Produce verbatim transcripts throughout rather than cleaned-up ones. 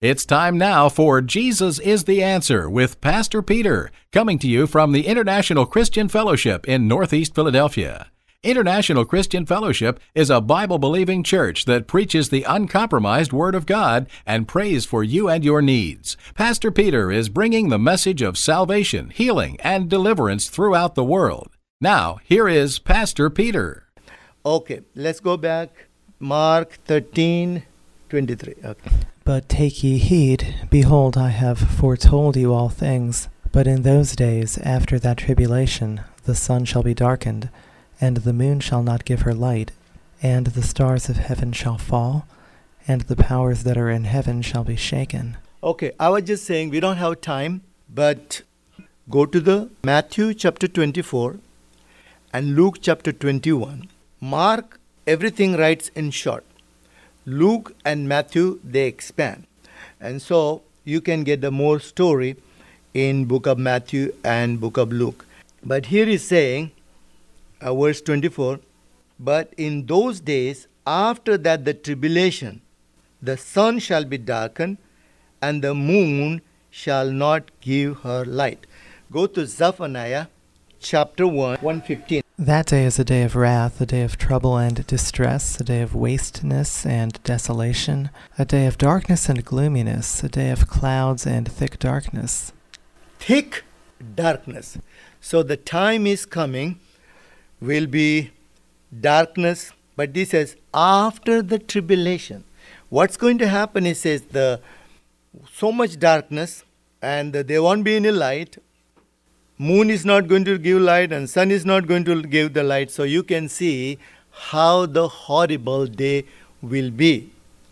It's time now for Jesus is the Answer with Pastor Peter, coming to you from the International Christian Fellowship in Northeast Philadelphia. International Christian Fellowship is a Bible-believing church that preaches the uncompromised Word of God and prays for you and your needs. Pastor Peter is bringing the message of salvation, healing, and deliverance throughout the world. Now, here is Pastor Peter. Okay, let's go back. Mark thirteen twenty-three. Okay. But take ye heed, behold, I have foretold you all things. But in those days, after that tribulation, the sun shall be darkened, and the moon shall not give her light, and the stars of heaven shall fall, and the powers that are in heaven shall be shaken. Okay, I was just saying we don't have time, but go to the Matthew chapter twenty-four and Luke chapter twenty-one. Mark, everything writes in short. Luke and Matthew, they expand. And so you can get the more story in book of Matthew and book of Luke. But here is saying, uh, verse twenty-four, but in those days, after that the tribulation, the sun shall be darkened, and the moon shall not give her light. Go to Zephaniah chapter one, one fifteen. That day is a day of wrath, a day of trouble and distress, a day of wasteness and desolation, a day of darkness and gloominess, a day of clouds and thick darkness. Thick darkness. So the time is coming, will be darkness, but this says after the tribulation. What's going to happen, it says, the so much darkness, and there won't be any light. Moon is not going to give light, and sun is not going to give the light. So you can see how the horrible day will be.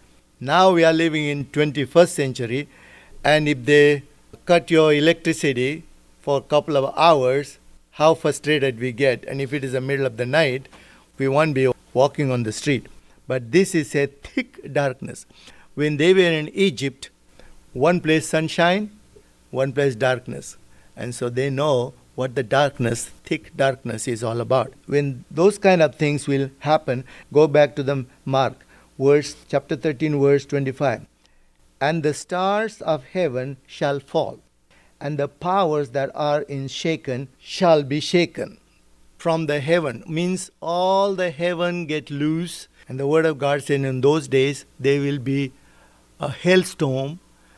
Now we are living in twenty-first century, and if they cut your electricity for a couple of hours, how frustrated we get. And if it is the middle of the night, we won't be walking on the street. But this is a thick darkness. When they were in Egypt, one place sunshine, one place darkness. And so they know what the darkness, thick darkness is all about. When those kind of things will happen, go back to the Mark, verse chapter thirteen, verse twenty-five. And the stars of heaven shall fall, and the powers that are in shaken shall be shaken. From the heaven means all the heaven get loose. And the word of God said in those days there will be a hailstorm,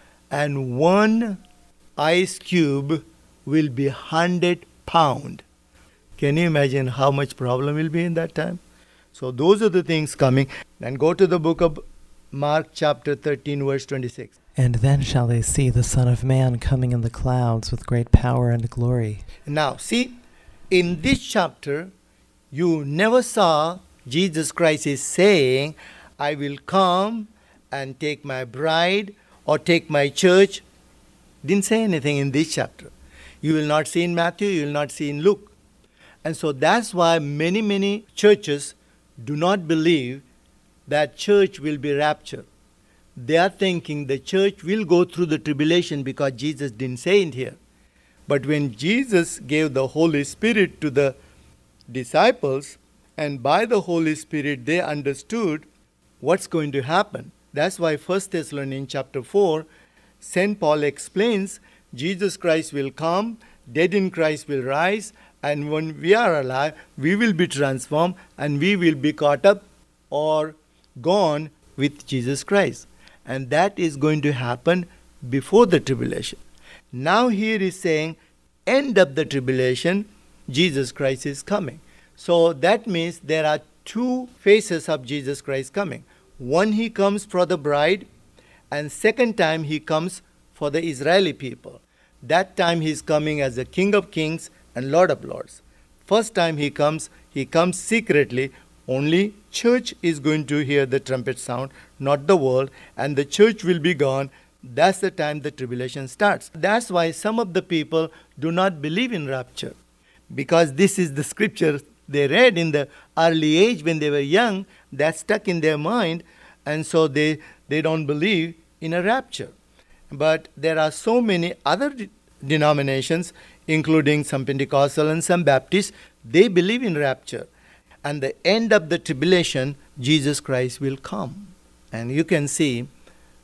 and one ice cube will be one hundred pound. Can you imagine how much problem will be in that time? So those are the things coming. And go to the book of Mark chapter thirteen, verse twenty-six. And then shall they see the Son of Man coming in the clouds with great power and glory. Now, see, in this chapter, you never saw Jesus Christ is saying, I will come and take my bride or take my church. Didn't say anything in this chapter. You will not see in Matthew, you will not see in Luke. And so that's why many, many churches do not believe that church will be raptured. They are thinking the church will go through the tribulation because Jesus didn't say it here. But when Jesus gave the Holy Spirit to the disciples, and by the Holy Spirit they understood what's going to happen. That's why First Thessalonians chapter four, Saint Paul explains Jesus Christ will come, dead in Christ will rise, and when we are alive, we will be transformed and we will be caught up or gone with Jesus Christ. And that is going to happen before the tribulation. Now here is saying, end of the tribulation, Jesus Christ is coming. So that means there are two phases of Jesus Christ coming. One, he comes for the bride, and second time he comes for the Israeli people. That time he is coming as the King of Kings and Lord of Lords. First time he comes, he comes secretly. Only church is going to hear the trumpet sound, not the world, and the church will be gone. That's the time the tribulation starts. That's why some of the people do not believe in rapture, because this is the scripture they read in the early age when they were young, that stuck in their mind, and so they, they don't believe in a rapture. But there are so many other de- denominations, including some Pentecostal and some Baptists, they believe in rapture. And the end of the tribulation, Jesus Christ will come. And you can see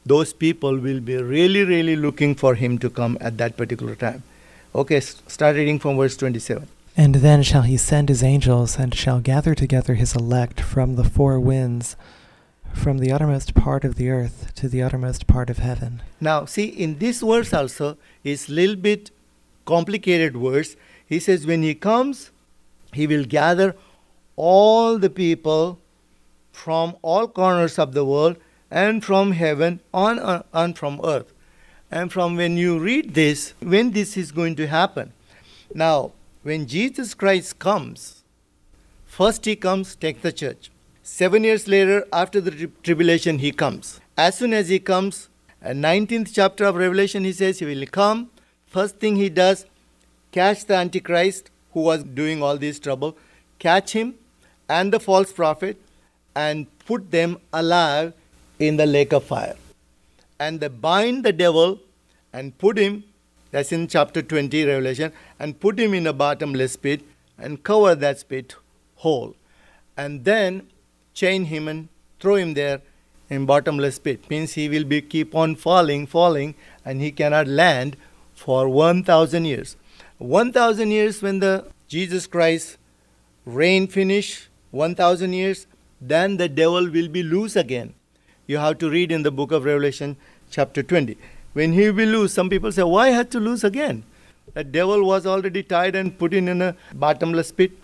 those people will be really, really looking for him to come at that particular time. Okay, start reading from verse twenty-seven. And then shall he send his angels, and shall gather together his elect from the four winds, from the uttermost part of the earth to the uttermost part of heaven. Now, see, in this verse also is a little bit complicated verse. He says when he comes, he will gather all the people from all corners of the world and from heaven on uh, and from earth. And from when you read this, when this is going to happen. Now, when Jesus Christ comes, first he comes, take the church. Seven years later, after the tri- tribulation, he comes. As soon as he comes, uh, nineteenth chapter of Revelation, he says he will come. First thing he does, catch the Antichrist, who was doing all this trouble, catch him and the false prophet, and put them alive in the lake of fire. And they bind the devil and put him, that's in chapter twenty, Revelation, and put him in a bottomless pit and cover that pit whole. And then chain him and throw him there in bottomless pit. Means he will be keep on falling, falling, and he cannot land for one thousand years. one thousand years when the Jesus Christ reign finish, one thousand years, then the devil will be loose again. You have to read in the book of Revelation chapter twenty. When he will lose, some people say, why had to lose again? The devil was already tied and put in, in a bottomless pit.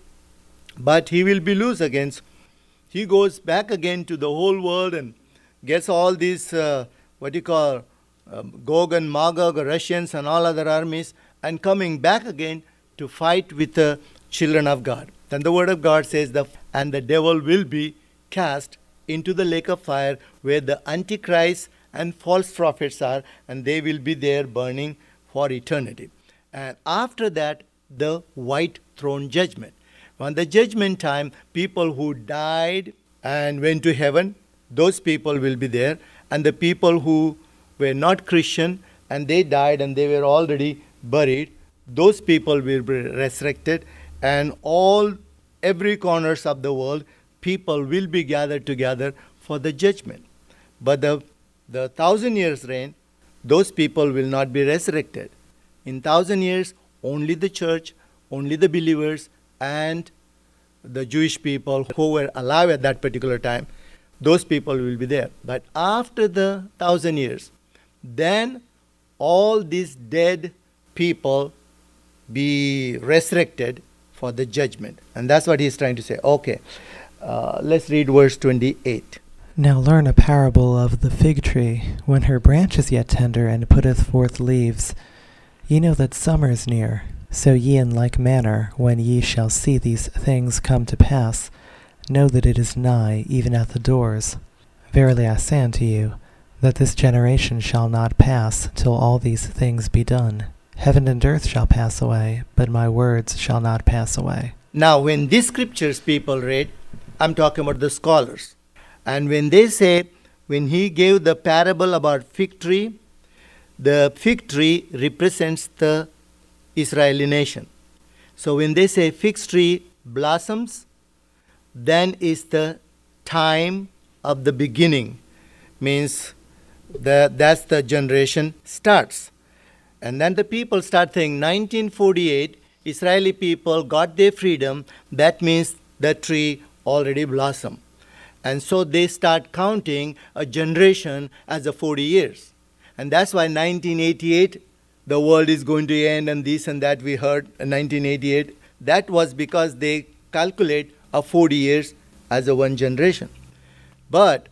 But he will be loose again. He goes back again to the whole world and gets all these, uh, what you call, um, Gog and Magog, Russians and all other armies, and coming back again to fight with the children of God. Then the word of God says, the and the devil will be cast into the lake of fire where the Antichrist and false prophets are, and they will be there burning for eternity. And after that, the white throne judgment. On the judgment time, people who died and went to heaven, those people will be there. And the people who were not Christian and they died and they were already buried, those people will be resurrected. And all, every corners of the world, people will be gathered together for the judgment. But the, the thousand years reign, those people will not be resurrected. In thousand years, only the church, only the believers, and the Jewish people who were alive at that particular time, those people will be there. But after the thousand years, then all these dead people be resurrected for the judgment. And that's what he's trying to say. Okay, uh, let's read verse twenty-eight. Now learn a parable of the fig tree. When her branch is yet tender and putteth forth leaves, ye know that summer is near. So ye in like manner, when ye shall see these things come to pass, know that it is nigh, even at the doors. Verily I say unto you, that this generation shall not pass till all these things be done. Heaven and earth shall pass away, but my words shall not pass away. Now, when these scriptures people read, I'm talking about the scholars. And when they say, when he gave the parable about fig tree, the fig tree represents the Israeli nation. So when they say fig tree blossoms, then is the time of the beginning. Means that that's the generation starts. And then the people start saying nineteen forty-eight, Israeli people got their freedom. That means the tree already blossomed. And so they start counting a generation as a forty years. And that's why nineteen eighty-eight, the world is going to end and this and that we heard in nineteen eighty-eight. That was because they calculate a forty years as a one generation. But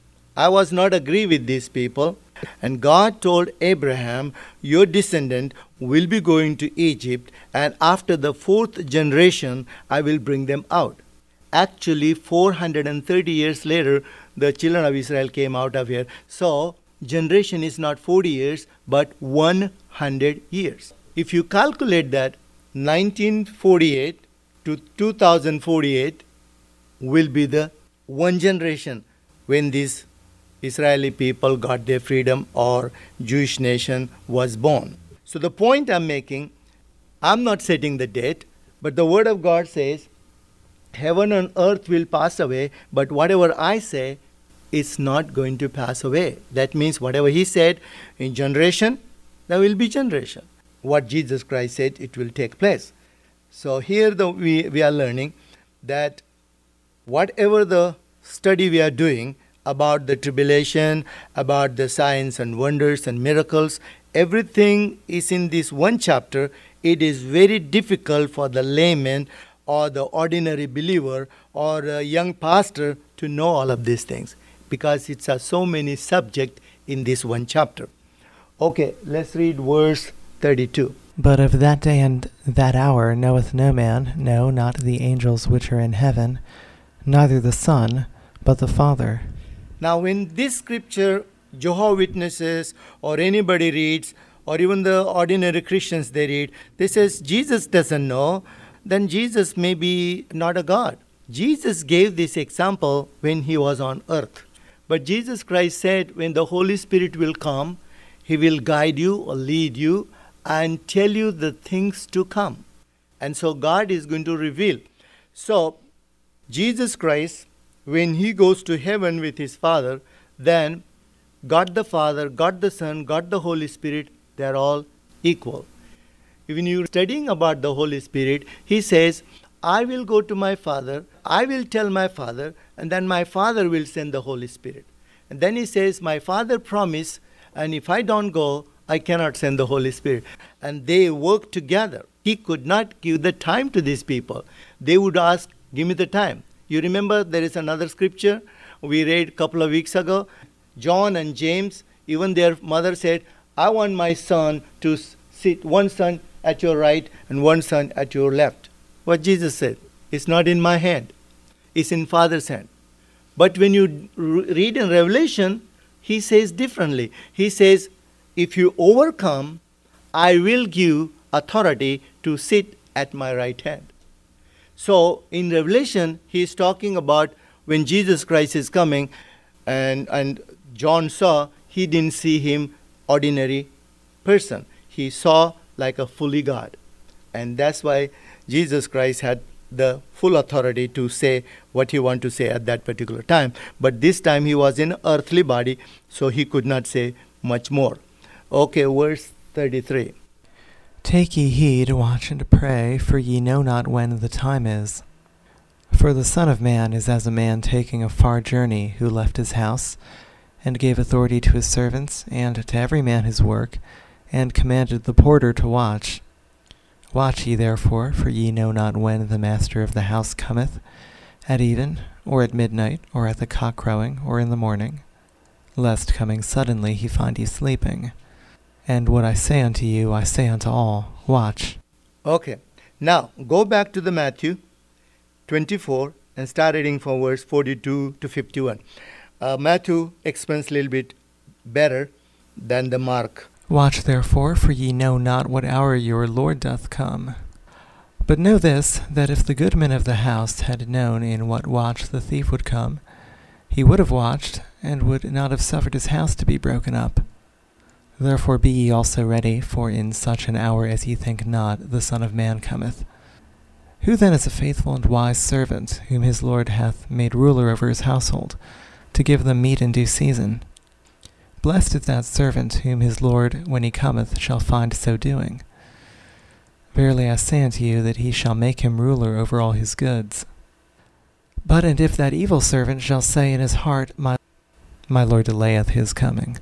I was not agree with these people. And God told Abraham, your descendant will be going to Egypt, and after the fourth generation, I will bring them out. Actually, four hundred thirty years later, the children of Israel came out of here. So, generation is not forty years, but one hundred years. If you calculate that, nineteen forty-eight to two thousand forty-eight will be the one generation when these Israeli people got their freedom or Jewish nation was born. So the point I'm making, I'm not setting the date, but the word of God says, heaven and earth will pass away, but whatever I say it's not going to pass away. That means whatever he said in generation, there will be generation. What Jesus Christ said, it will take place. So here the, we, we are learning that whatever the study we are doing about the tribulation, about the signs and wonders and miracles, everything is in this one chapter. It is very difficult for the layman or the ordinary believer or a young pastor to know all of these things, because it's uh, so many subjects in this one chapter. Okay, let's read verse thirty-two. But of that day and that hour knoweth no man, no, not the angels which are in heaven, neither the Son, but the Father. Now in this scripture, Jehovah's Witnesses or anybody reads, or even the ordinary Christians they read, they says Jesus doesn't know, then Jesus may be not a God. Jesus gave this example when he was on earth. But Jesus Christ said when the Holy Spirit will come, he will guide you or lead you and tell you the things to come. And so God is going to reveal. So Jesus Christ, when he goes to heaven with his Father, then God the Father, God the Son, God the Holy Spirit, they are all equal. When you're studying about the Holy Spirit, he says, I will go to my Father, I will tell my Father, and then my Father will send the Holy Spirit. And then he says, my Father promised, and if I don't go, I cannot send the Holy Spirit. And they work together. He could not give the time to these people. They would ask, give me the time. You remember there is another scripture we read a couple of weeks ago. John and James, even their mother said, I want my son to sit, one son at your right and one son at your left. What Jesus said, it's not in my hand, it's in Father's hand. But when you read in Revelation, he says differently. He says, if you overcome, I will give authority to sit at my right hand. So in Revelation, he is talking about when Jesus Christ is coming, and, and John saw, he didn't see him ordinary person. He saw like a fully God. And that's why Jesus Christ had the full authority to say what he wanted to say at that particular time. But this time he was in earthly body, so he could not say much more. Okay, verse thirty-three. Take ye heed, watch and pray, for ye know not when the time is. For the Son of Man is as a man taking a far journey, who left his house, and gave authority to his servants, and to every man his work, and commanded the porter to watch. Watch ye therefore, for ye know not when the master of the house cometh, at even, or at midnight, or at the cock crowing, or in the morning, lest coming suddenly he find you sleeping. And what I say unto you, I say unto all, watch. Okay, now go back to the Matthew twenty-four and start reading from verse forty-two to fifty-one. Uh, Matthew explains a little bit better than the Mark. Watch therefore, for ye know not what hour your Lord doth come. But know this, that if the goodman of the house had known in what watch the thief would come, he would have watched, and would not have suffered his house to be broken up. Therefore be ye also ready, for in such an hour as ye think not, the Son of Man cometh. Who then is a faithful and wise servant, whom his Lord hath made ruler over his household, to give them meat in due season? Blessed is that servant whom his Lord, when he cometh, shall find so doing. Verily I say unto you, that he shall make him ruler over all his goods. But and if that evil servant shall say in his heart, My, my Lord delayeth his coming,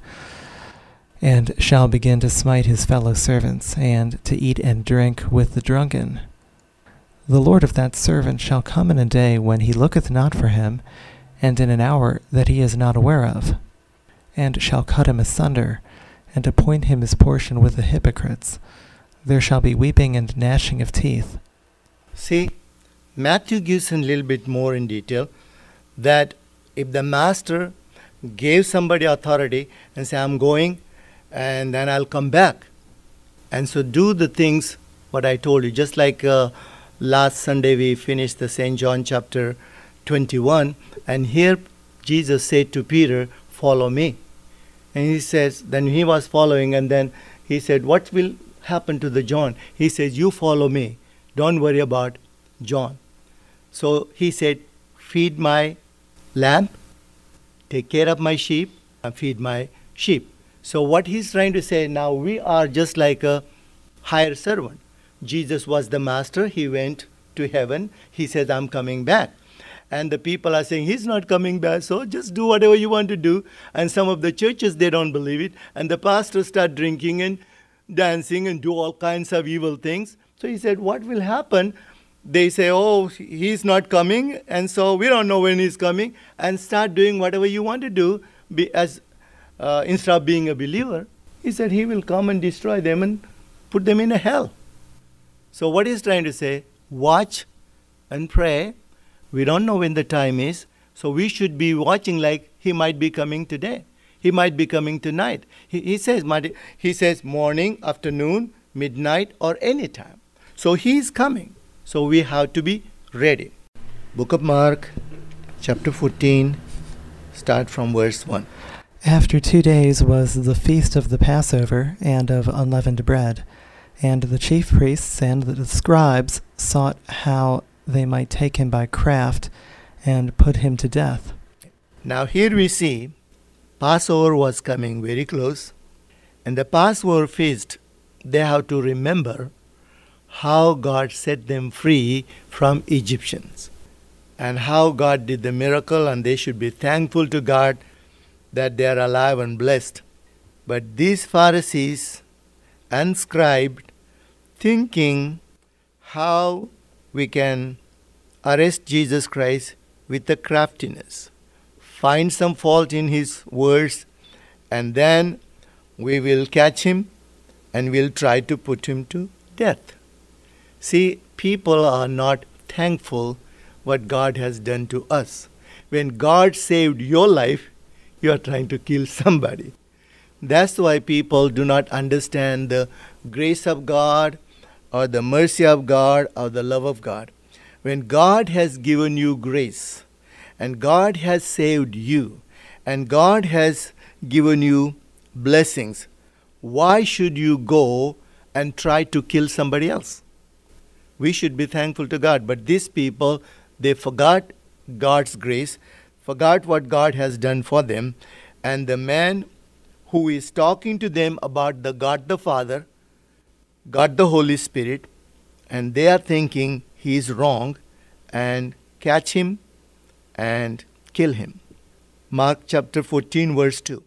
and shall begin to smite his fellow servants, and to eat and drink with the drunken, the Lord of that servant shall come in a day when he looketh not for him, and in an hour that he is not aware of, and shall cut him asunder, and appoint him his portion with the hypocrites. There shall be weeping and gnashing of teeth. See, Matthew gives a little bit more in detail that if the master gave somebody authority and say, I'm going, and then I'll come back. And so do the things what I told you. Just like uh, last Sunday we finished the Saint John chapter twenty-one, and here Jesus said to Peter, follow me. And he says, then he was following, and then he said, what will happen to the John? He says, you follow me. Don't worry about John. So he said, feed my lamb, take care of my sheep and feed my sheep. So what he's trying to say, now we are just like a hired servant. Jesus was the master. He went to heaven. He says, I'm coming back. And the people are saying, he's not coming back, so just do whatever you want to do. And some of the churches, they don't believe it. And the pastors start drinking and dancing and do all kinds of evil things. So he said, what will happen? They say, oh, he's not coming, and so we don't know when he's coming. And start doing whatever you want to do be as uh, instead of being a believer. He said he will come and destroy them and put them in a hell. So what he's trying to say, watch and pray. We don't know when the time is, so we should be watching like he might be coming today. He might be coming tonight. He, he says he says morning, afternoon, midnight, or any time. So he's coming. So we have to be ready. Book of Mark, chapter fourteen, start from verse one. After two days was the feast of the Passover and of unleavened bread, and the chief priests and the scribes sought how they might take him by craft and put him to death. Now here we see Passover was coming very close, and the Passover feast, they have to remember how God set them free from Egyptians and how God did the miracle, and they should be thankful to God that they are alive and blessed. But these Pharisees and scribes, thinking how we can arrest Jesus Christ with the craftiness, find some fault in his words, and then we will catch him and we'll try to put him to death. See, people are not thankful what God has done to us. When God saved your life, you are trying to kill somebody. That's why people do not understand the grace of God or the mercy of God or the love of God. When God has given you grace and God has saved you and God has given you blessings, why should you go and try to kill somebody else? We should be thankful to God. But these people, they forgot God's grace, forgot what God has done for them. And the man who is talking to them about the God the Father, God the Holy Spirit, and they are thinking he is wrong, and catch him and kill him. Mark chapter fourteen, verse two.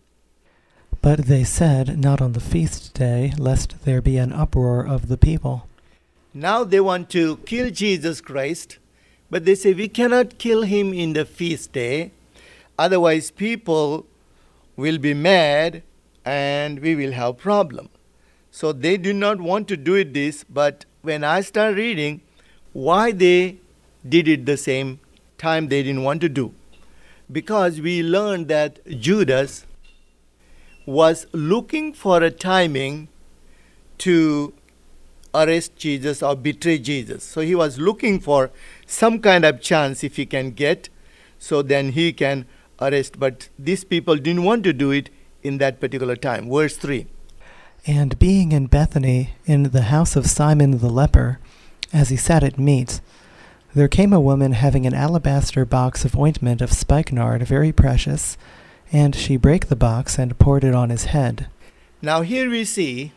But they said, not on the feast day, lest there be an uproar of the people. Now they want to kill Jesus Christ, but they say we cannot kill him in the feast day, otherwise people will be mad and we will have problem. So they do not want to do it this, but when I start reading why they did it the same time they didn't want to do, because we learned that Judas was looking for a timing to arrest Jesus or betray Jesus. So he was looking for some kind of chance if he can get, so then he can arrest. But these people didn't want to do it in that particular time. Verse three. And being in Bethany, in the house of Simon the leper, as he sat at meat, there came a woman having an alabaster box of ointment of spikenard, very precious, and she brake the box and poured it on his head. Now here we see,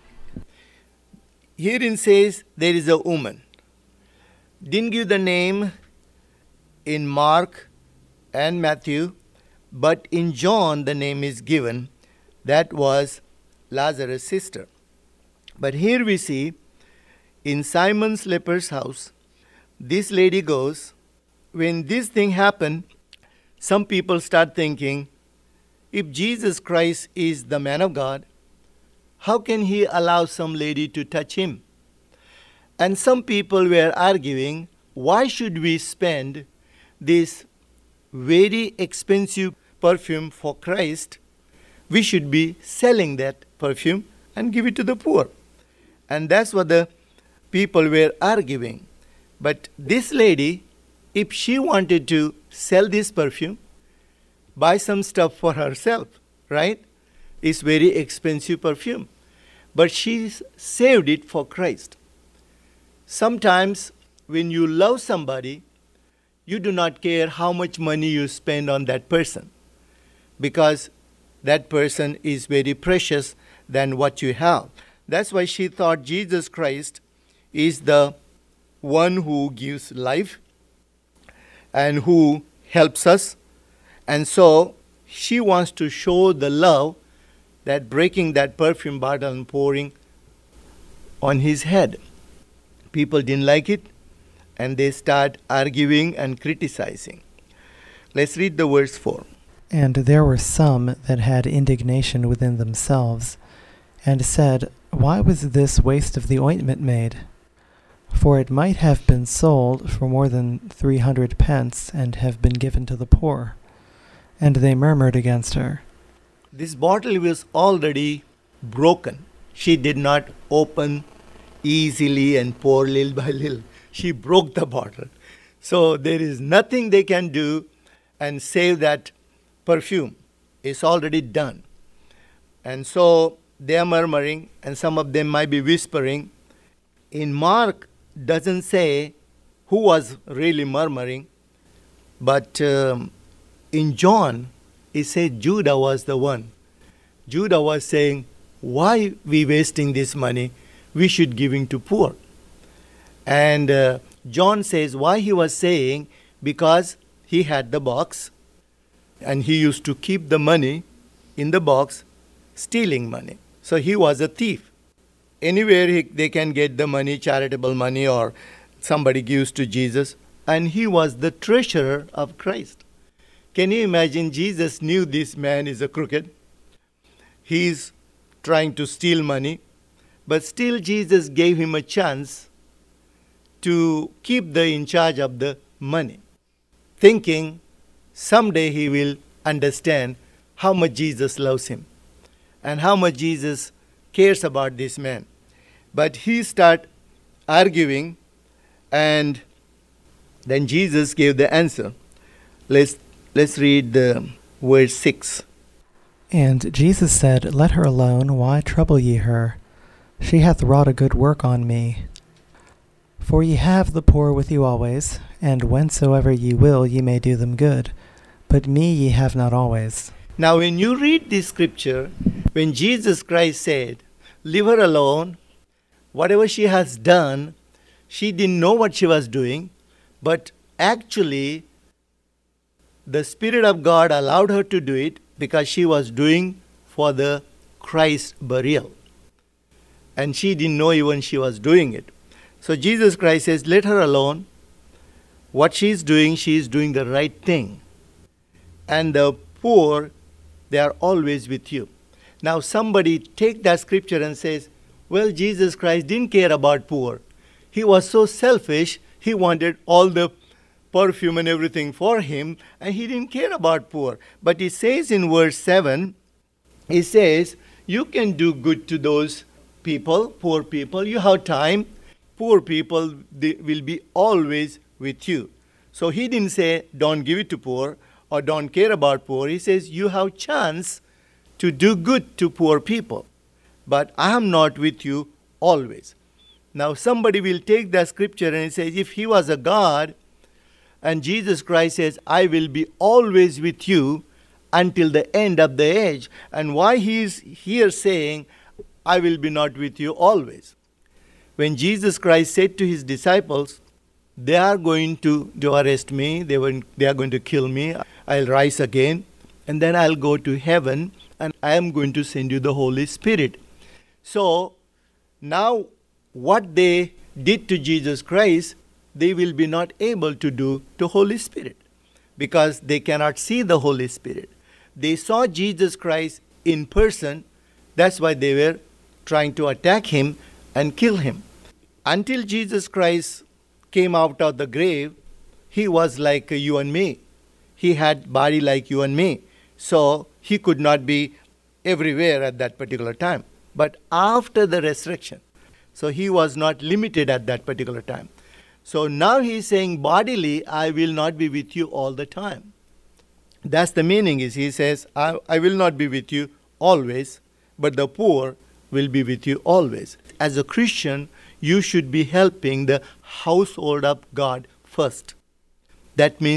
here it says there is a woman. Didn't give the name in Mark and Matthew, but in John the name is given. That was Lazarus' sister. But here we see, in Simon's leper's house, this lady goes. When this thing happened, some people start thinking, if Jesus Christ is the man of God, how can he allow some lady to touch him? And some people were arguing, why should we spend this very expensive perfume for Christ? We should be selling that perfume and give it to the poor. And that's what the people were arguing. But this lady, if she wanted to sell this perfume, buy some stuff for herself, right? It's very expensive perfume. But she saved it for Christ. Sometimes when you love somebody, you do not care how much money you spend on that person. because that person is very precious than what you have. That's why she thought Jesus Christ is the one who gives life and who helps us. And so she wants to show the love that breaking that perfume bottle and pouring on his head. People didn't like it, and they start arguing and criticizing. Let's read the verse four. And there were some that had indignation within themselves, and said, Why was this waste of the ointment made? For it might have been sold for more than three hundred pence, and have been given to the poor. And they murmured against her. This bottle was already broken. She did not open easily and pour little by little. She broke the bottle. So there is nothing they can do and save that perfume. It's already done. And so they are murmuring, and some of them might be whispering. In Mark, doesn't say who was really murmuring, but um, in John, it says Judah was the one. Judah was saying, why we wasting this money? We should giving to poor. And uh, John says why he was saying, because he had the box, and he used to keep the money in the box, stealing money. So he was a thief. Anywhere he, they can get the money, charitable money, or somebody gives to Jesus. And he was the treasurer of Christ. Can you imagine? Jesus knew this man is a crooked. He's trying to steal money. But still Jesus gave him a chance to keep the in charge of the money, thinking someday he will understand how much Jesus loves him and how much Jesus cares about this man. But he started arguing, and then Jesus gave the answer. Let's, let's read the verse six. And Jesus said, Let her alone, why trouble ye her? She hath wrought a good work on me. For ye have the poor with you always, and whensoever ye will ye may do them good. But me ye have not always. Now when you read this scripture, when Jesus Christ said, leave her alone, whatever she has done, she didn't know what she was doing, but actually the Spirit of God allowed her to do it because she was doing for the Christ burial. And she didn't know even she was doing it. So Jesus Christ says, let her alone. What she is doing, she is doing the right thing. And the poor, they are always with you. Now somebody take that scripture and says, well, Jesus Christ didn't care about poor. He was so selfish, he wanted all the perfume and everything for him, and he didn't care about poor. But he says in verse seven, he says, you can do good to those people, poor people. You have time. Poor people, they will be always with you. So he didn't say, don't give it to poor or don't care about poor. He says, you have chance to do good to poor people. But I am not with you always. Now somebody will take that scripture and it says, if he was a God, and Jesus Christ says, I will be always with you until the end of the age. And why he is here saying, I will be not with you always? When Jesus Christ said to his disciples, they are going to, to arrest me, they, were, they are going to kill me, I'll rise again, and then I'll go to heaven, and I am going to send you the Holy Spirit. So now what they did to Jesus Christ, they will be not able to do to Holy Spirit because they cannot see the Holy Spirit. They saw Jesus Christ in person. That's why they were trying to attack him and kill him. Until Jesus Christ came out of the grave, he was like you and me. He had body like you and me. So he could not be everywhere at that particular time. But after the resurrection, so he was not limited at that particular time. So now he is saying, bodily, I will not be with you all the time. That's the meaning is he says, I, I will not be with you always, but the poor will be with you always. As a Christian, you should be helping the household of God first. That means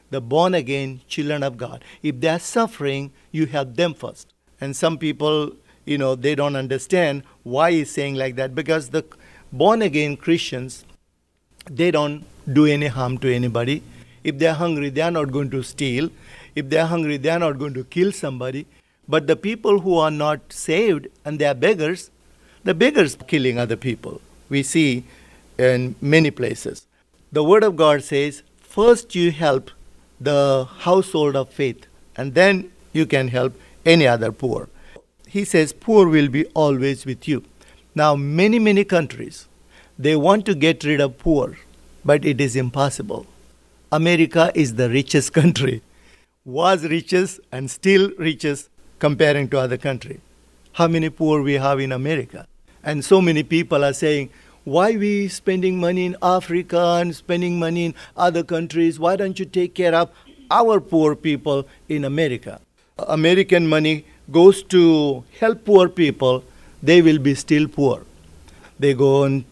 the born-again children of God. If they are suffering, you help them first. And some people, you know, they don't understand why he's saying like that, because the born-again Christians, they don't do any harm to anybody. If they're hungry, they are not going to steal. If they're hungry, they are not going to kill somebody. But the people who are not saved and they are beggars, the beggars are killing other people. We see in many places. The Word of God says, first you help the household of faith, and then you can help any other poor. He says, poor will be always with you. Now, many, many countries, they want to get rid of poor, but it is impossible. America is the richest country, was richest and still richest comparing to other countries. How many poor we have in America? And so many people are saying, why we spending money in Africa and spending money in other countries? Why don't you take care of our poor people in America? American money goes to help poor people, they will be still poor. They go and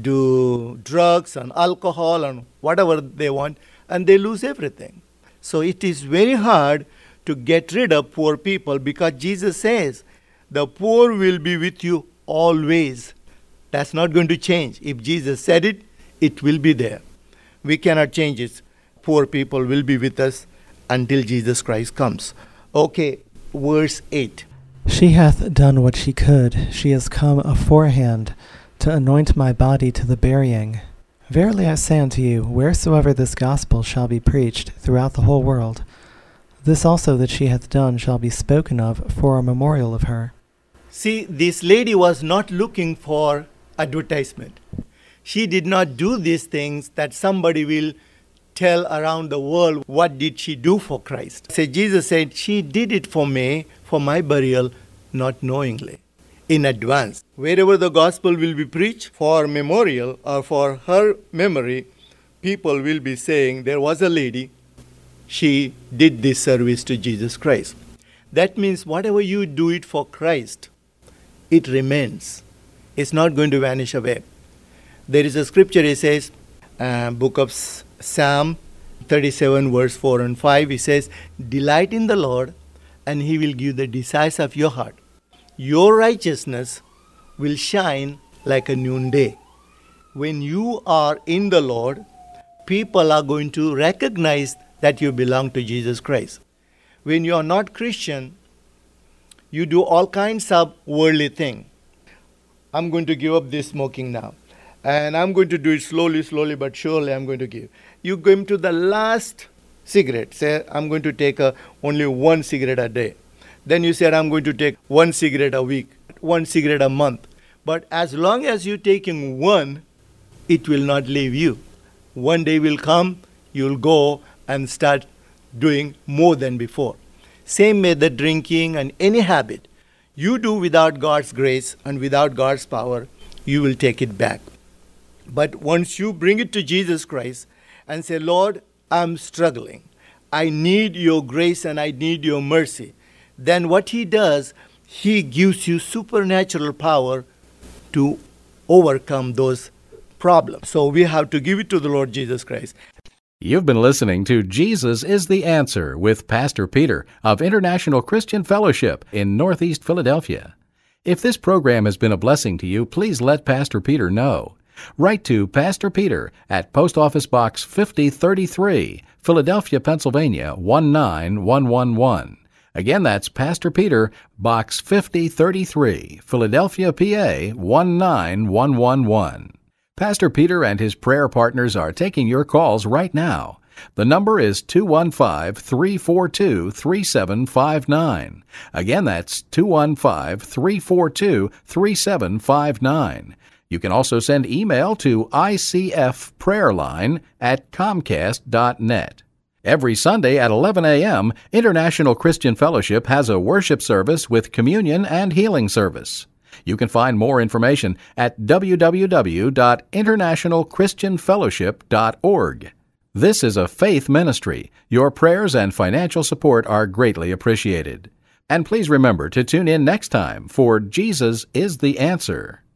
do drugs and alcohol and whatever they want, and they lose everything. So it is very hard to get rid of poor people, because Jesus says, the poor will be with you always. That's not going to change. If Jesus said it, it will be there. We cannot change it. Poor people will be with us until Jesus Christ comes. Okay, verse eight. She hath done what she could. She has come aforehand to anoint my body to the burying. Verily I say unto you, wheresoever this gospel shall be preached throughout the whole world, this also that she hath done shall be spoken of for a memorial of her. See, this lady was not looking for advertisement. She did not do these things that somebody will tell around the world what did she do for Christ. So Jesus said, she did it for me, for my burial, not knowingly, in advance. Wherever the gospel will be preached for memorial or for her memory, people will be saying, there was a lady, she did this service to Jesus Christ. That means whatever you do it for Christ, it remains. It's not going to vanish away. There is a scripture, it says, uh, book of Psalm thirty-seven, verse four and five, it says, delight in the Lord, and he will give the desires of your heart. Your righteousness will shine like a noonday. When you are in the Lord, people are going to recognize that you belong to Jesus Christ. When you are not Christian, you do all kinds of worldly things. I'm going to give up this smoking now. And I'm going to do it slowly, slowly, but surely I'm going to give. You go into the last cigarette. Say, I'm going to take a, only one cigarette a day. Then you said, I'm going to take one cigarette a week, one cigarette a month. But as long as you're taking one, it will not leave you. One day will come, you'll go and start doing more than before. Same with the drinking and any habit. You do without God's grace and without God's power, you will take it back. But once you bring it to Jesus Christ and say, Lord, I'm struggling. I need your grace and I need your mercy. Then what he does, he gives you supernatural power to overcome those problems. So we have to give it to the Lord Jesus Christ. You've been listening to Jesus is the Answer with Pastor Peter of International Christian Fellowship in Northeast Philadelphia. If this program has been a blessing to you, please let Pastor Peter know. Write to Pastor Peter at Post Office Box fifty thirty-three, Philadelphia, Pennsylvania one nine one one one. Again, that's Pastor Peter, Box fifty thirty-three, Philadelphia, P A one nine one one one. Pastor Peter and his prayer partners are taking your calls right now. The number is two one five, three four two, three seven five nine. Again, that's two one five, three four two, three seven five nine. You can also send email to I C F prayerline at comcast dot net. Every Sunday at eleven a.m., International Christian Fellowship has a worship service with communion and healing service. You can find more information at w w w dot international christian fellowship dot org. This is a faith ministry. Your prayers and financial support are greatly appreciated. And please remember to tune in next time for Jesus is the Answer.